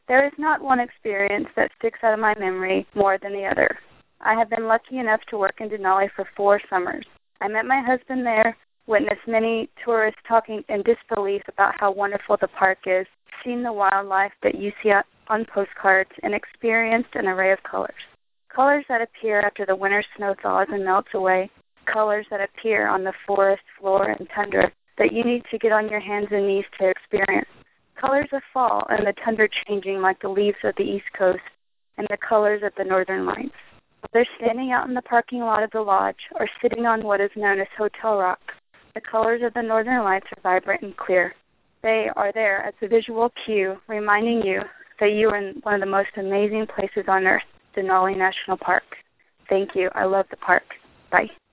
There is not one experience that sticks out of my memory more than the other. I have been lucky enough to work in Denali for 4 summers. I met my husband there, witnessed many tourists talking in disbelief about how wonderful the park is, seen the wildlife that you see on postcards, and experienced an array of colors. Colors that appear after the winter snow thaws and melts away, colors that appear on the forest floor and tundra that you need to get on your hands and knees to experience. Colors of fall and the tundra changing like the leaves of the East Coast and the colors of the Northern Lights. Whether standing out in the parking lot of the lodge or sitting on what is known as Hotel Rock, the colors of the Northern Lights are vibrant and clear. They are there as a visual cue reminding you that you are in one of the most amazing places on earth, Denali National Park. Thank you. I love the park. Bye.